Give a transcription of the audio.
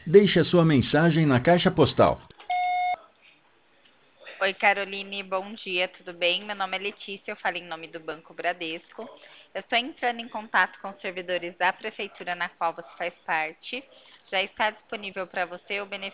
Deixe a sua mensagem na caixa postal. Oi, Caroline, bom dia, tudo bem? Meu nome é Letícia, eu falo em nome do Banco Bradesco. Eu estou entrando em contato com os servidores da prefeitura na qual você faz parte. Já está disponível para você o benefício